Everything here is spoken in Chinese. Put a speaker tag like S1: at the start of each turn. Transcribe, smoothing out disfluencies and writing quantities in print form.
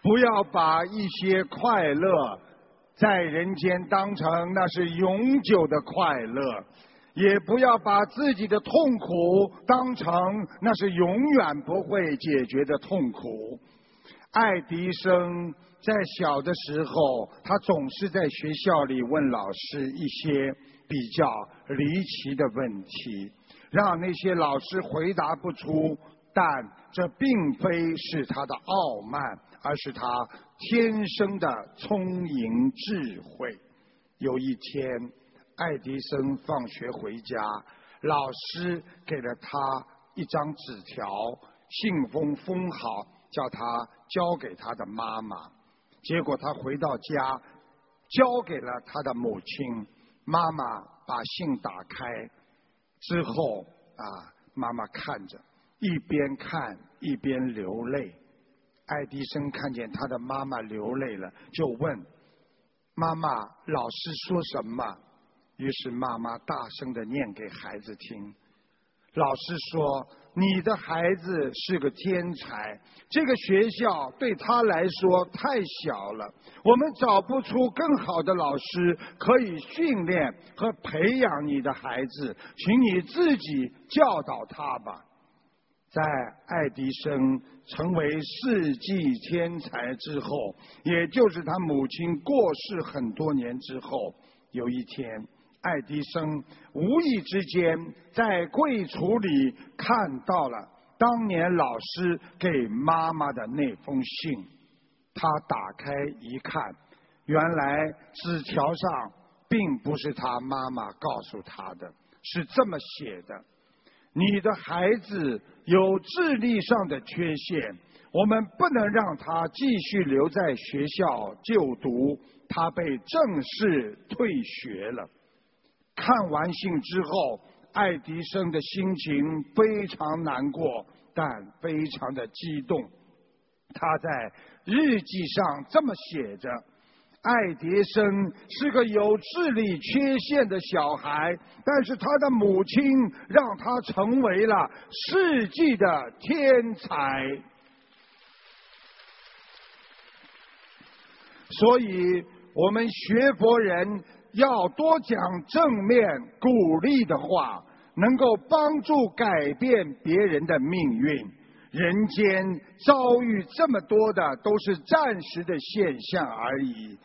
S1: 不要把一些快乐在人间当成那是永久的快乐，也不要把自己的痛苦当成那是永远不会解决的痛苦。爱迪生在小的时候，他总是在学校里问老师一些比较离奇的问题，让那些老师回答不出，但这并非是他的傲慢，而是他天生的聪颖智慧。有一天，爱迪生放学回家，老师给了他一张纸条，信封封好，叫他交给他的妈妈。结果他回到家，交给了他的母亲。妈妈把信打开之后，妈妈看着，一边看一边流泪。爱迪生看见他的妈妈流泪了，就问妈妈：“老师说什么？”于是妈妈大声地念给孩子听。老师说：“你的孩子是个天才，这个学校对他来说太小了，我们找不出更好的老师可以训练和培养你的孩子，请你自己教导他吧。”在爱迪生成为世纪天才之后，也就是他母亲过世很多年之后，有一天，爱迪生无意之间在柜橱里看到了当年老师给妈妈的那封信。他打开一看，原来纸条上并不是他妈妈告诉他的，是这么写的：你的孩子有智力上的缺陷，我们不能让他继续留在学校就读，他被正式退学了。看完信之后，爱迪生的心情非常难过，但非常的激动。他在日记上这么写着：爱迪生是个有智力缺陷的小孩，但是他的母亲让他成为了世纪的天才。所以我们学佛人要多讲正面鼓励的话，能够帮助改变别人的命运。人间遭遇这么多的都是暂时的现象而已。